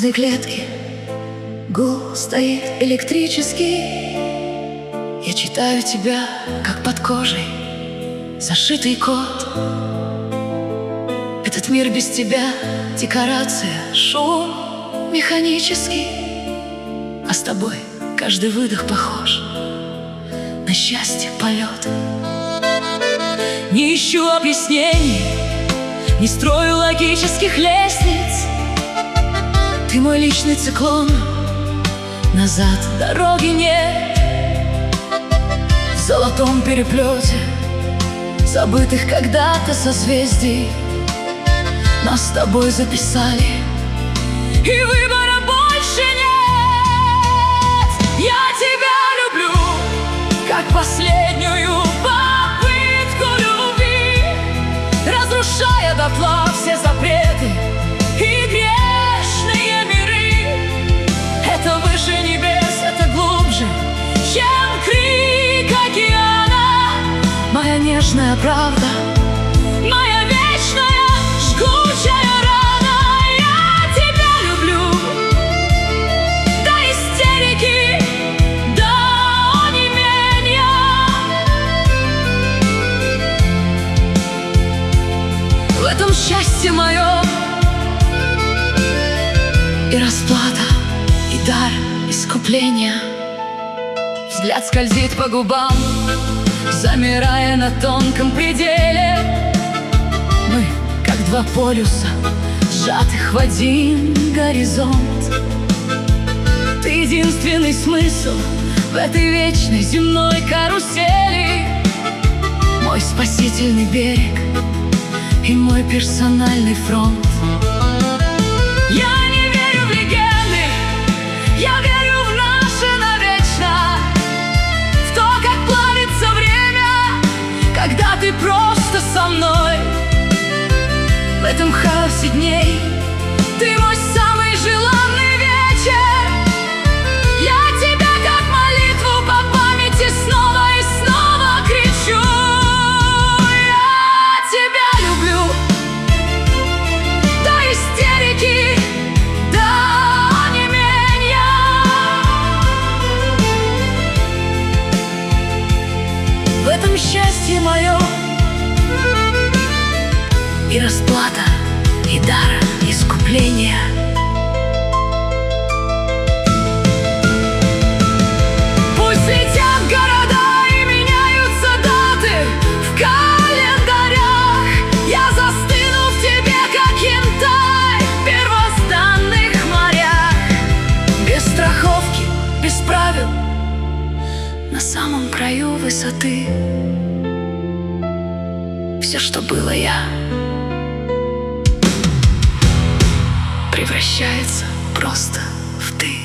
каждой клетке гул стоит электрический. Я читаю тебя, как под кожей зашитый код. Этот мир без тебя — декорация, шум механический. А с тобой каждый выдох похож на счастье полет. Не ищу объяснений, не строю логических лестниц. Ты мой личный циклон, назад дороги нет. В золотом переплете забытых когда-то созвездий нас с тобой записали, и выбора больше нет. Я тебя люблю, как последнюю попытку любви, разрушая дотла все запреты и грешные миры. Это выше небес, это глубже, чем крик океана. Моя нежная правда, моя вечная жгучая рана. Я тебя люблю до истерики, до онемения. В этом счастье мое и расплата, и дар искупления. Взгляд скользит по губам, замирая на тонком пределе. Мы, как два полюса, сжатых в один горизонт. Ты единственный смысл в этой вечной земной карусели, мой спасительный берег и мой персональный фронт. Я не верю в легенды, я верю в наше навечно, в то, как плавится время, когда ты просто со мной. В этом хаосе дней ты мой самый желанный вечер. Я тебя как молитву по памяти снова и снова кричу. Я тебя люблю до истерики, до онемения. В этом счастье мое и расплата, и дар искупления. Пусть летят города и меняются даты в календарях, я застыну в тебе, как янтарь в первозданных морях. Без страховки, без правил, на самом краю высоты. Все, что было я, превращается просто в ты.